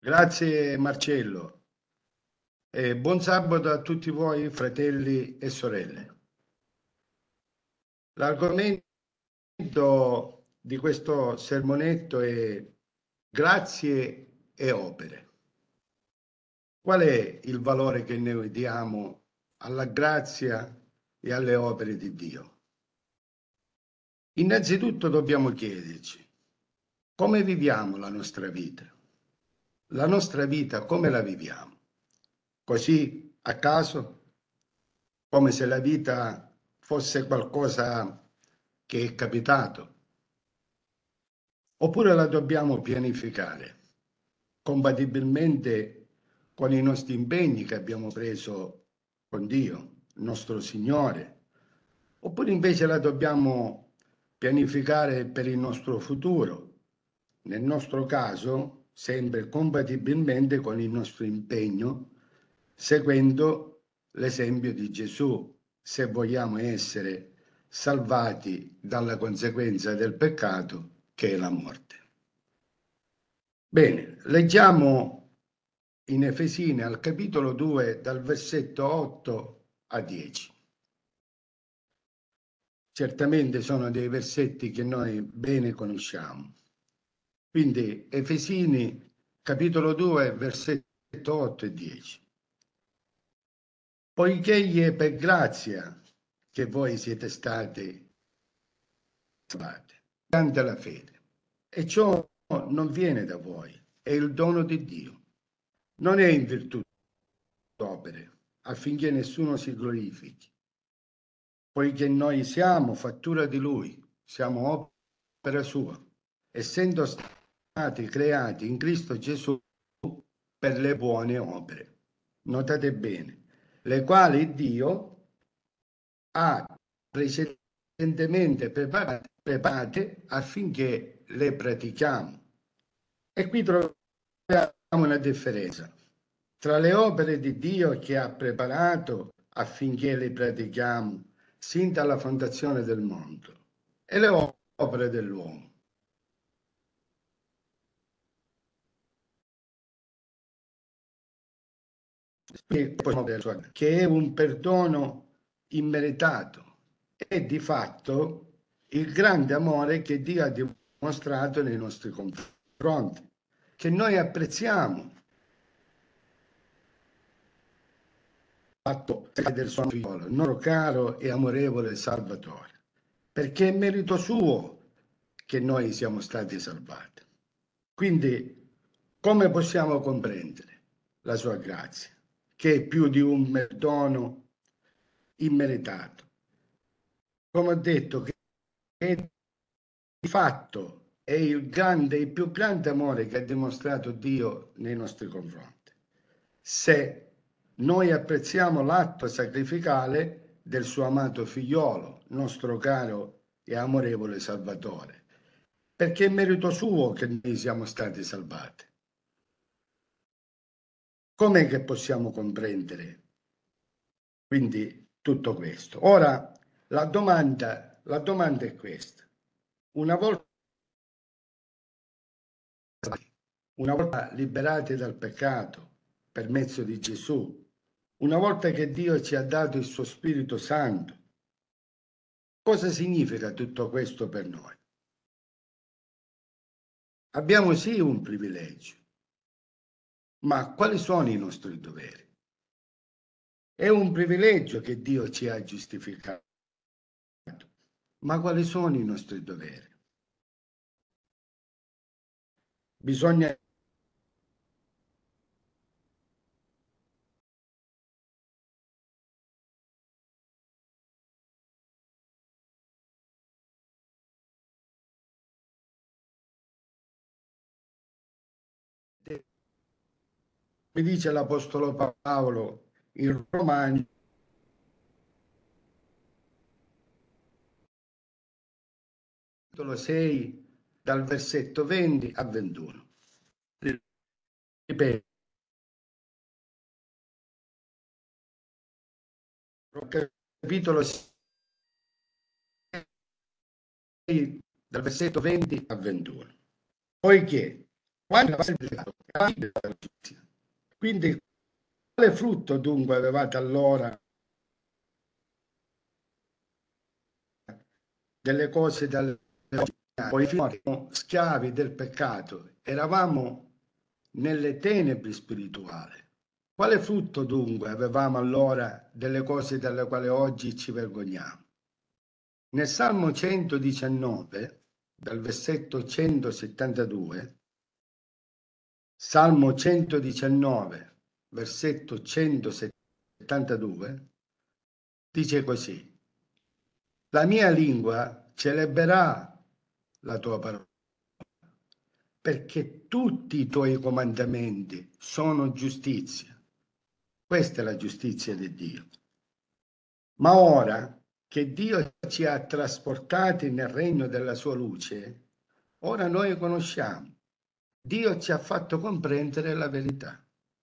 Grazie Marcello e buon sabato a tutti voi fratelli e sorelle. L'argomento di questo sermonetto è grazie e opere. Qual è il valore che noi diamo alla grazia e alle opere di Dio? Innanzitutto dobbiamo chiederci come viviamo la nostra vita. La nostra vita come la viviamo? Così a caso? Come se la vita fosse qualcosa che è capitato, oppure la dobbiamo pianificare compatibilmente con i nostri impegni che abbiamo preso con Dio, il nostro Signore, oppure invece la dobbiamo pianificare per il nostro futuro, nel nostro caso sempre compatibilmente con il nostro impegno, seguendo l'esempio di Gesù, se vogliamo essere salvati dalla conseguenza del peccato che è la morte. Bene, leggiamo in Efesini al capitolo 2 dal versetto 8 a 10. Certamente sono dei versetti che noi bene conosciamo. Quindi Efesini capitolo 2 versetto 8 e 10. Poiché gli è per grazia che voi siete stati salvati, mediante la fede. E ciò non viene da voi, è il dono di Dio. Non è in virtù di opere, affinché nessuno si glorifichi. Poiché noi siamo fattura di Lui, siamo opera sua, essendo stati creati in Cristo Gesù per le buone opere. Notate bene, le quali Dio ha precedentemente preparate affinché le pratichiamo. E qui troviamo una differenza tra le opere di Dio che ha preparato affinché le pratichiamo sin dalla fondazione del mondo e le opere dell'uomo. Che è un perdono immeritato e di fatto il grande amore che Dio ha dimostrato nei nostri confronti, che noi apprezziamo fatto del suo figlio, il nostro caro e amorevole Salvatore, perché è merito suo che noi siamo stati salvati. Quindi, come possiamo comprendere la sua grazia, che è più di un perdono immeritato? Come ho detto, che di fatto è il più grande amore che ha dimostrato Dio nei nostri confronti. Se noi apprezziamo l'atto sacrificale del suo amato figliolo, nostro caro e amorevole Salvatore, perché è merito suo che noi siamo stati salvati. Com'è che possiamo comprendere quindi tutto questo? Ora, la domanda è questa. Una volta liberati dal peccato per mezzo di Gesù, una volta che Dio ci ha dato il suo Spirito Santo, cosa significa tutto questo per noi? Abbiamo sì un privilegio, ma quali sono i nostri doveri? È un privilegio che Dio ci ha giustificato, ma quali sono i nostri doveri? Bisogna mi dice l'Apostolo Paolo in Romani, capitolo 6, dal versetto 20 a 21. Ripeto, capitolo 6, dal versetto 20 a 21. Poiché Quindi, quale frutto dunque avevate allora delle cose dalle poi siamo schiavi del peccato, eravamo nelle tenebre spirituali. Quale frutto dunque avevamo allora delle cose dalle quali oggi ci vergogniamo? Nel Salmo 119, dal versetto 172, Salmo 119, versetto 172, dice così: la mia lingua celebrerà la tua parola, perché tutti i tuoi comandamenti sono giustizia. Questa è la giustizia di Dio. Ma ora che Dio ci ha trasportati nel regno della sua luce, ora noi conosciamo. Dio ci ha fatto comprendere la verità.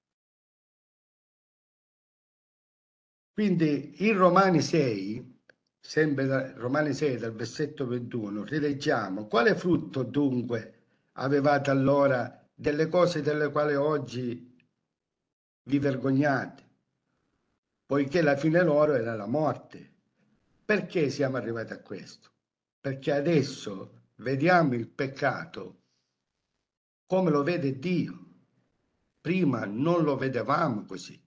Quindi in Romani 6, sempre da Romani 6 dal versetto 21, rileggiamo: quale frutto dunque avevate allora delle cose delle quali oggi vi vergognate? Poiché la fine loro era la morte. Perché siamo arrivati a questo? Perché adesso vediamo il peccato come lo vede Dio. Prima non lo vedevamo così.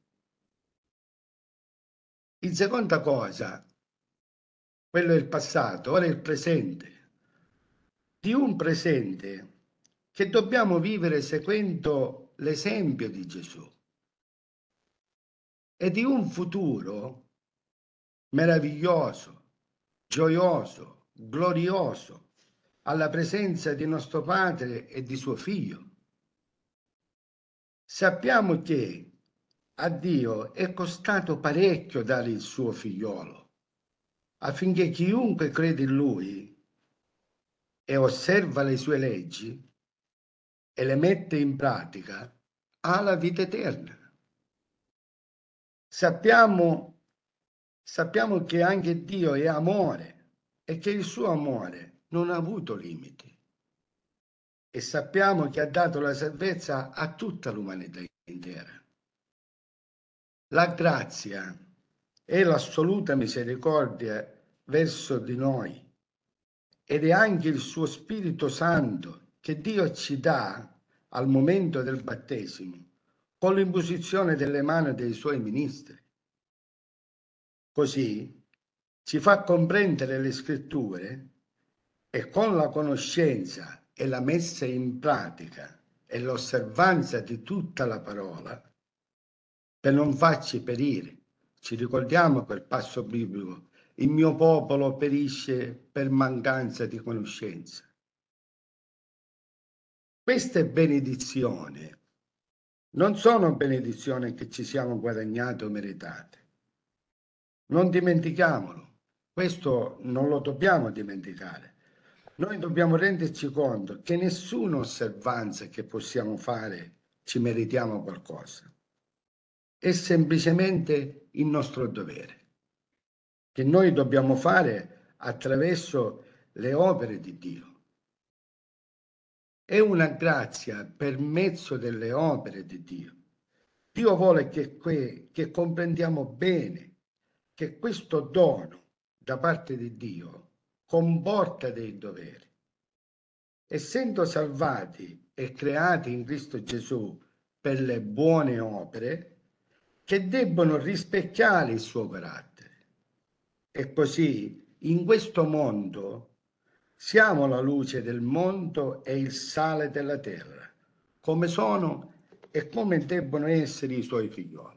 In seconda cosa, quello è il passato, ora è il presente. Di un presente che dobbiamo vivere seguendo l'esempio di Gesù e di un futuro meraviglioso, gioioso, glorioso, alla presenza di nostro Padre e di suo Figlio. Sappiamo che a Dio è costato parecchio dare il suo figliolo, affinché chiunque crede in Lui e osserva le sue leggi e le mette in pratica ha la vita eterna. Sappiamo che anche Dio è amore e che il suo amore non ha avuto limiti. E sappiamo che ha dato la salvezza a tutta l'umanità intera. La grazia e l'assoluta misericordia verso di noi ed è anche il suo Spirito Santo che Dio ci dà al momento del battesimo con l'imposizione delle mani dei suoi ministri. Così ci fa comprendere le scritture e con la conoscenza e la messa in pratica e l'osservanza di tutta la parola per non farci perire. Ci ricordiamo quel passo biblico: il mio popolo perisce per mancanza di conoscenza. Queste benedizioni non sono benedizioni che ci siamo guadagnate o meritate. Non dimentichiamolo, questo non lo dobbiamo dimenticare. Noi dobbiamo renderci conto che nessuna osservanza che possiamo fare ci meritiamo qualcosa. È semplicemente il nostro dovere, che noi dobbiamo fare attraverso le opere di Dio. È una grazia per mezzo delle opere di Dio. Dio vuole che comprendiamo bene che questo dono da parte di Dio comporta dei doveri. Essendo salvati e creati in Cristo Gesù per le buone opere che debbono rispecchiare il suo carattere. E così in questo mondo siamo la luce del mondo e il sale della terra, come sono e come debbono essere i suoi figlioli.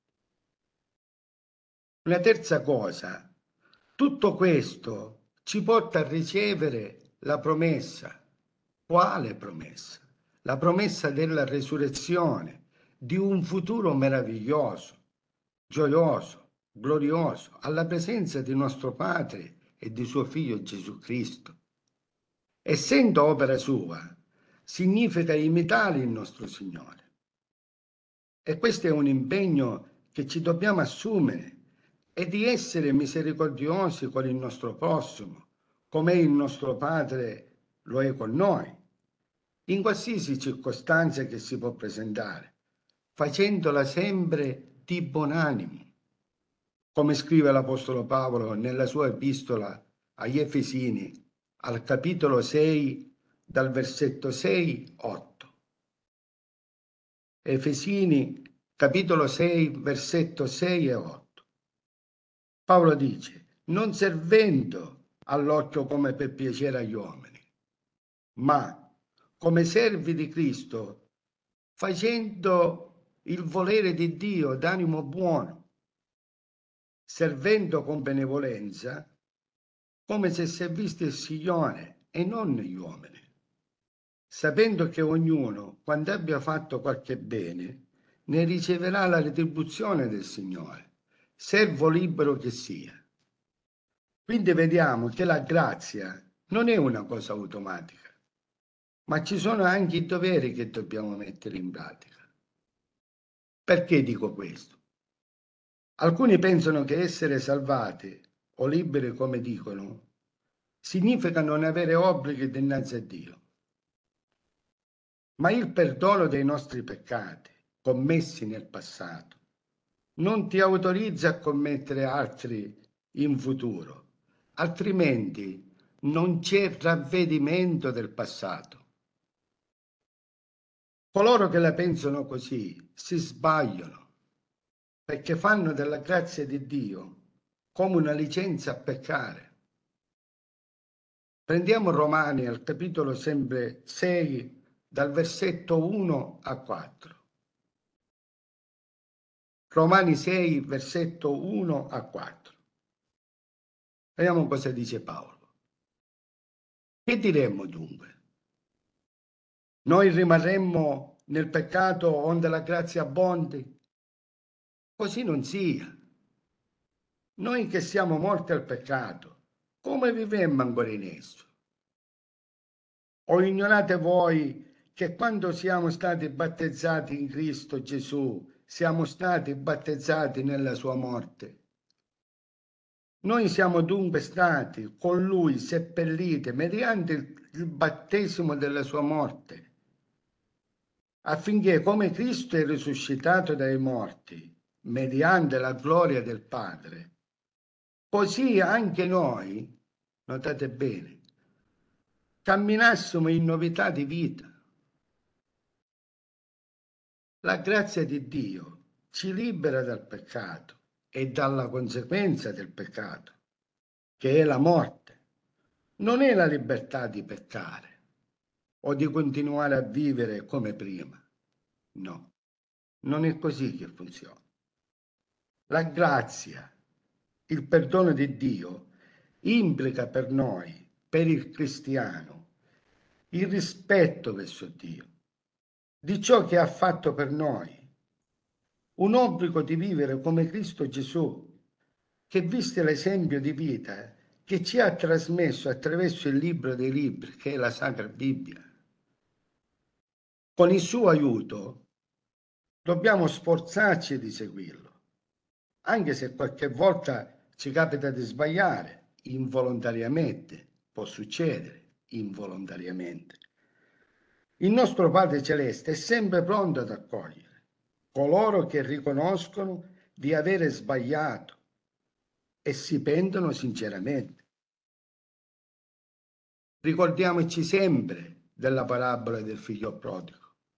Una terza cosa, tutto questo ci porta a ricevere la promessa. Quale promessa? La promessa della resurrezione, di un futuro meraviglioso, gioioso, glorioso, alla presenza di nostro Padre e di suo Figlio Gesù Cristo. Essendo opera sua, significa imitare il nostro Signore. E questo è un impegno che ci dobbiamo assumere, e di essere misericordiosi con il nostro prossimo, come il nostro Padre lo è con noi. in qualsiasi circostanza che si può presentare, facendola sempre di buon animo, come scrive l'Apostolo Paolo nella sua epistola agli Efesini, al capitolo 6, dal versetto 6-8. Efesini, capitolo 6, versetto 6 e 8. Paolo dice, non servendo all'occhio come per piacere agli uomini, ma come servi di Cristo, facendo il volere di Dio d'animo buono, servendo con benevolenza, come se serviste il Signore e non gli uomini, sapendo che ognuno, quando abbia fatto qualche bene, ne riceverà la retribuzione del Signore, servo libero che sia. Quindi vediamo che la grazia non è una cosa automatica, ma ci sono anche i doveri che dobbiamo mettere in pratica. Perché dico questo? Alcuni pensano che essere salvati o liberi, come dicono, significa non avere obblighi dinanzi a Dio. Ma il perdono dei nostri peccati commessi nel passato non ti autorizza a commettere altri in futuro, altrimenti non c'è ravvedimento del passato. Coloro che la pensano così si sbagliano, perché fanno della grazia di Dio come una licenza a peccare. Prendiamo Romani al capitolo sempre 6, dal versetto 1 a 4. Romani 6, versetto 1 a 4. Vediamo cosa dice Paolo. Che diremmo dunque? Noi rimarremmo nel peccato onde la grazia abbondi? Così non sia. Noi che siamo morti al peccato, come vivemmo ancora in esso? O ignorate voi che quando siamo stati battezzati in Cristo Gesù, siamo stati battezzati nella sua morte? Noi siamo dunque stati con lui seppelliti mediante il battesimo della sua morte, affinché come Cristo è risuscitato dai morti, mediante la gloria del Padre, così anche noi, notate bene, camminassimo in novità di vita. La grazia di Dio ci libera dal peccato e dalla conseguenza del peccato, che è la morte. Non è la libertà di peccare o di continuare a vivere come prima. No, non è così che funziona. La grazia, il perdono di Dio, implica per noi, per il cristiano, il rispetto verso Dio, di ciò che ha fatto per noi, un obbligo di vivere come Cristo Gesù, che viste l'esempio di vita che ci ha trasmesso attraverso il libro dei libri, che è la Sacra Bibbia. Con il suo aiuto dobbiamo sforzarci di seguirlo, anche se qualche volta ci capita di sbagliare, involontariamente, può succedere, involontariamente. Il nostro Padre Celeste è sempre pronto ad accogliere coloro che riconoscono di avere sbagliato e si pentono sinceramente. Ricordiamoci sempre della parabola del figlio prodigo.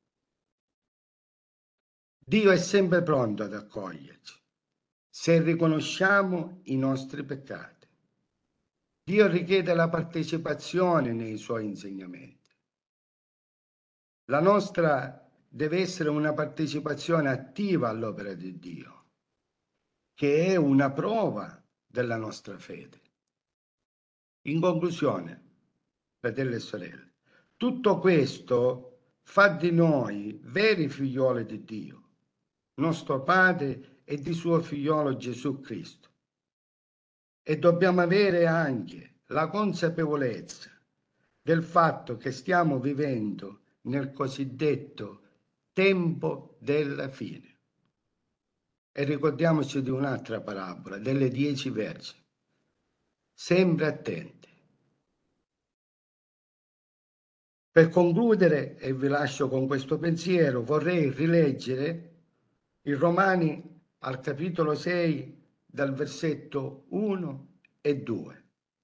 Dio è sempre pronto ad accoglierci se riconosciamo i nostri peccati. Dio richiede la partecipazione nei suoi insegnamenti. La nostra deve essere una partecipazione attiva all'opera di Dio, che è una prova della nostra fede. In conclusione, fratelli e sorelle, tutto questo fa di noi veri figlioli di Dio, nostro Padre e di suo figliolo Gesù Cristo. E dobbiamo avere anche la consapevolezza del fatto che stiamo vivendo nel cosiddetto tempo della fine. E ricordiamoci di un'altra parabola, delle 10 vergini. Sempre attenti. Per concludere, e vi lascio con questo pensiero, vorrei rileggere i Romani al capitolo 6 dal versetto 1 e 2.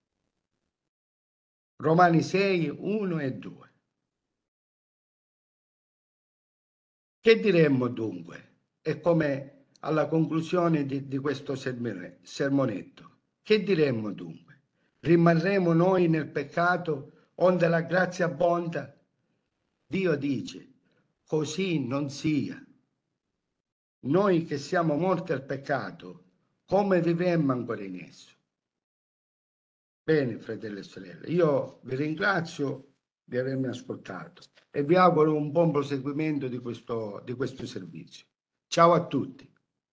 Romani 6, 1 e 2. Che diremmo dunque? È come alla conclusione di questo sermonetto. Che diremmo dunque? Rimarremo noi nel peccato onde la grazia abbonda? Dio dice, così non sia. Noi che siamo morti al peccato, come vivemmo ancora in esso? Bene, fratelli e sorelle, io vi ringrazio di avermi ascoltato e vi auguro un buon proseguimento di questo servizio. Ciao a tutti.